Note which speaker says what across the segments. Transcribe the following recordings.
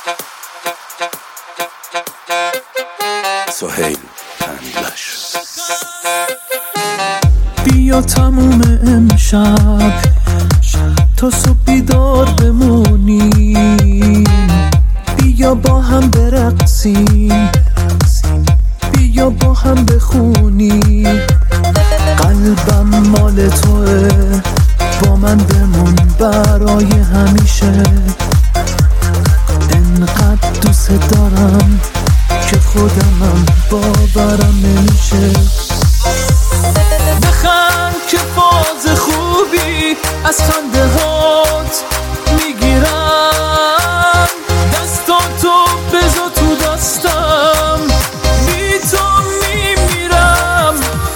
Speaker 1: سهیل پندلش.
Speaker 2: بیا تموم امشب تا صبح بیدار بمونیم، بیا با هم برقصیم، بیا با هم بخونیم. قلبم مال توه، با من بمون برای همیشه. انقدر دوست دارم که خودمم باورم نمیشه. بخند که فاز خوبی از خنده هات میگیرم، دستاتو بذار تو دستم، بی تو میمیرم.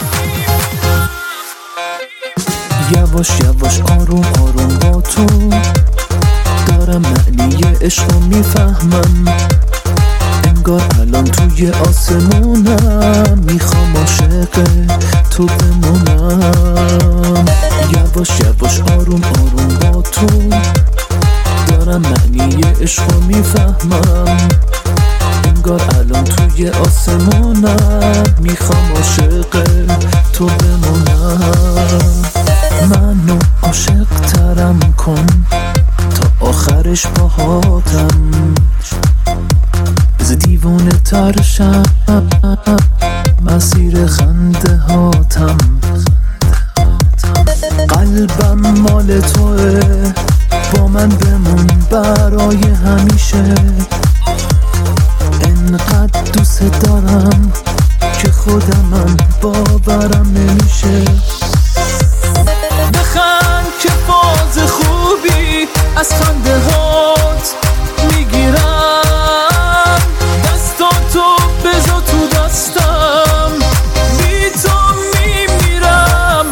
Speaker 2: یواش یواش آروم آروم با تو دارم معنی عشقو میفهمم، انگار الان توی آسمونم، میخوام عاشق تو بمونم. یواش یواش آروم آروم با تو دارم معنی عشقو میفهمم، انگار الان توی آسمونم، میخوام عاشق تو بمونم. منو عاشق ترم کن تا آخرش باهاتم، بذار دیوونه ترشم مسیر خنده هاتم. قلبم مال توه، با من بمون برای همیشه. انقدر دوست دارم که خودمم باورم نمیشه. بخند که فاز خوبی از خنده هات میگیرم، دستاتو بذار تو دستم، بی تو میمیرم.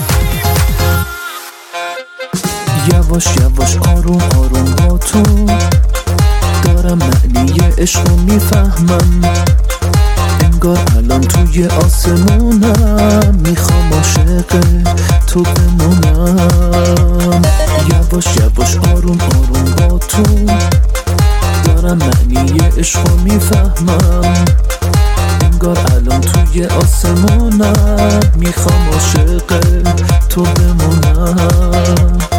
Speaker 2: یواش یواش آروم آروم با تو دارم معنی عشقو میفهمم، انگار الان توی آسمونم، میخوام عاشق تو بمونم. یواش یواش آروم آروم با تو دارم معنی عشقو میفهمم، انگار الان توی آسمونم، میخوام عاشق تو بمونم.